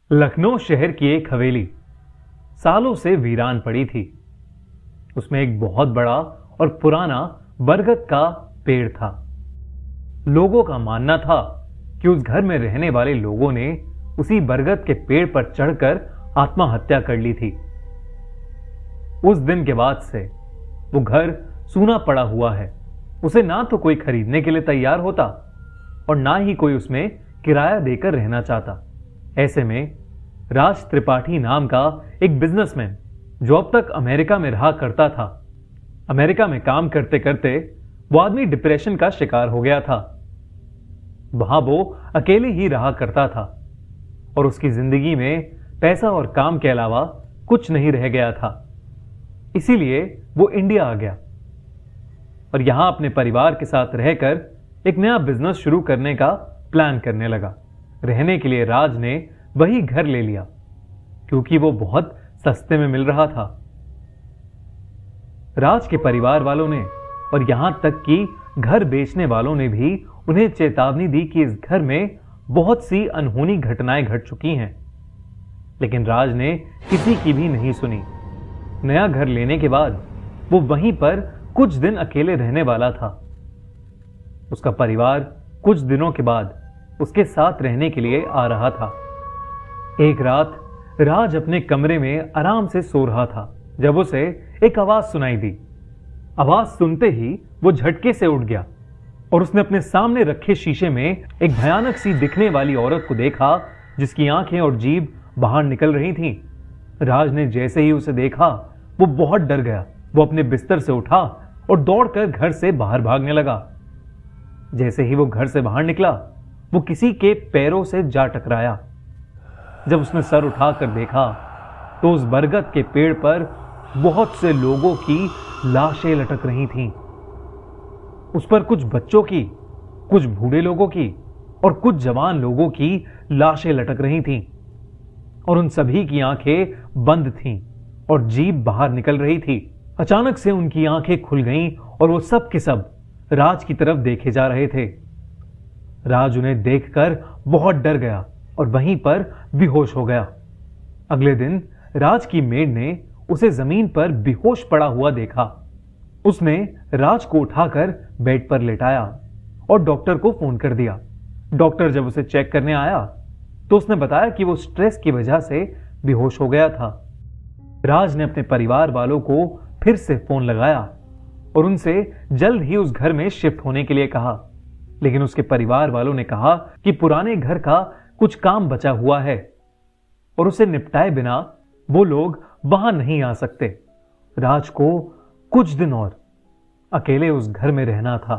लखनऊ शहर की एक हवेली सालों से वीरान पड़ी थी। उसमें एक बहुत बड़ा और पुराना बरगद का पेड़ था। लोगों का मानना था कि उस घर में रहने वाले लोगों ने उसी बरगद के पेड़ पर चढ़कर आत्महत्या कर ली थी। उस दिन के बाद से वो घर सूना पड़ा हुआ है। उसे ना तो कोई खरीदने के लिए तैयार होता और ना ही कोई उसमें किराया देकर रहना चाहता। ऐसे में राज त्रिपाठी नाम का एक बिजनेसमैन जो अब तक अमेरिका में रहा करता था, अमेरिका में काम करते करते वो आदमी डिप्रेशन का शिकार हो गया था। वहां वो अकेले ही रहा करता था और उसकी जिंदगी में पैसा और काम के अलावा कुछ नहीं रह गया था। इसीलिए वो इंडिया आ गया और यहां अपने परिवार के साथ रहकर एक नया बिजनेस शुरू करने का प्लान करने लगा। रहने के लिए राज ने वही घर ले लिया क्योंकि वो बहुत सस्ते में मिल रहा था। राज के परिवार वालों ने और यहां तक कि घर बेचने वालों ने भी उन्हें चेतावनी दी कि इस घर में बहुत सी अनहोनी घटनाएं घट चुकी हैं, लेकिन राज ने किसी की भी नहीं सुनी। नया घर लेने के बाद वो वहीं पर कुछ दिन अकेले रहने वाला था। उसका परिवार कुछ दिनों के बाद उसके साथ रहने के लिए आ रहा था। एक रात राज अपने कमरे में आराम से सो रहा था जब उसे एक आवाज सुनाई दी। आवाज सुनते ही वो झटके से उठ गया और उसने अपने सामने रखे शीशे में एक भयानक सी दिखने वाली औरत को देखा जिसकी आंखें और जीभ बाहर निकल रही थीं। राज ने जैसे ही उसे देखा वो बहुत डर गया। वो अपने बिस्तर से उठा और दौड़कर घर से बाहर भागने लगा। जैसे ही वो घर से बाहर निकला वो किसी के पैरों से जा टकराया। जब उसने सर उठाकर देखा तो उस बरगद के पेड़ पर बहुत से लोगों की लाशें लटक रही थीं। उस पर कुछ बच्चों की, कुछ बूढ़े लोगों की और कुछ जवान लोगों की लाशें लटक रही थीं और उन सभी की आंखें बंद थीं और जीभ बाहर निकल रही थी। अचानक से उनकी आंखें खुल गईं और वो सब के सब राज की तरफ देखे जा रहे थे। राज उन्हें देखकर बहुत डर गया और वहीं पर बेहोश हो गया। अगले दिन राज की मेड ने उसे जमीन पर बेहोश पड़ा हुआ देखा। उसने राज को उठाकर बेड पर लेटाया और डॉक्टर को फोन कर दिया। डॉक्टर जब उसे चेक करने आया तो उसने बताया कि वो स्ट्रेस की वजह से बेहोश हो गया था। राज ने अपने परिवार वालों को फिर से फोन लगाया और उनसे जल्द ही उस घर में शिफ्ट होने के लिए कहा, लेकिन उसके परिवार वालों ने कहा कि पुराने घर का कुछ काम बचा हुआ है और उसे निपटाए बिना वो लोग वहां नहीं आ सकते। राज को कुछ दिन और अकेले उस घर में रहना था।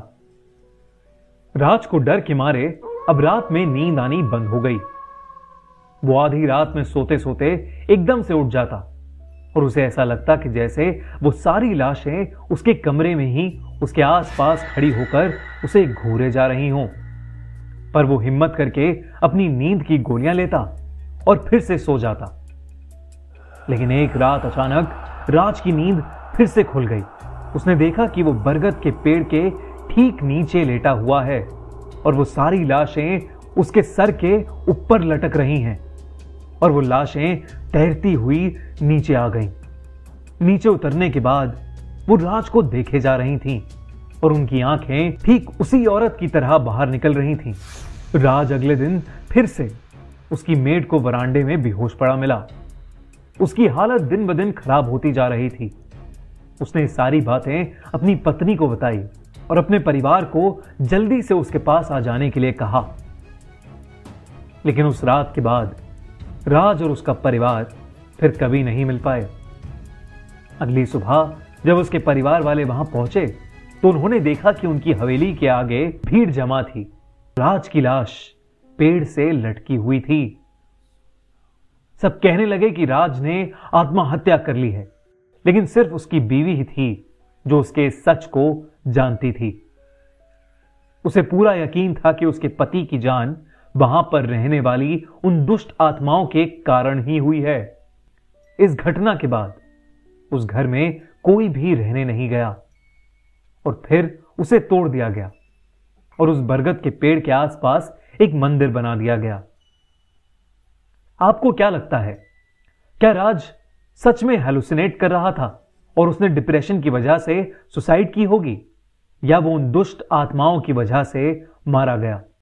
राज को डर के मारे अब रात में नींद आनी बंद हो गई। वो आधी रात में सोते सोते एकदम से उठ जाता और उसे ऐसा लगता कि जैसे वो सारी लाशें उसके कमरे में ही उसके आसपास खड़ी होकर उसे घूरे जा रही हों। पर वो हिम्मत करके अपनी नींद की गोलियां लेता और फिर से सो जाता। लेकिन एक रात अचानक राज की नींद फिर से खुल गई। उसने देखा कि वो बरगद के पेड़ के ठीक नीचे लेटा हुआ है और वो सारी लाशें उसके सर के ऊपर लटक रही हैं और वो लाशें तैरती हुई नीचे आ गईं। नीचे उतरने के बाद वो राज को देखे जा रही थीं और उनकी आंखें ठीक उसी औरत की तरह बाहर निकल रही थीं। राज अगले दिन फिर से उसकी मेड को वरांडे में बेहोश पड़ा मिला। उसकी हालत दिन ब दिन खराब होती जा रही थी। उसने सारी बातें अपनी पत्नी को बताई और अपने परिवार को जल्दी से उसके पास आ जाने के लिए कहा। लेकिन उस रात के बाद राज और उसका परिवार फिर कभी नहीं मिल पाए। अगली सुबह जब उसके परिवार वाले वहां पहुंचे तो उन्होंने देखा कि उनकी हवेली के आगे भीड़ जमा थी। राज की लाश पेड़ से लटकी हुई थी। सब कहने लगे कि राज ने आत्महत्या कर ली है, लेकिन सिर्फ उसकी बीवी ही थी जो उसके सच को जानती थी। उसे पूरा यकीन था कि उसके पति की जान वहां पर रहने वाली उन दुष्ट आत्माओं के कारण ही हुई है। इस घटना के बाद उस घर में कोई भी रहने नहीं गया और फिर उसे तोड़ दिया गया और उस बरगद के पेड़ के आसपास एक मंदिर बना दिया गया। आपको क्या लगता है, क्या राज सच में हेलुसिनेट कर रहा था और उसने डिप्रेशन की वजह से सुसाइड की होगी, या वो उन दुष्ट आत्माओं की वजह से मारा गया?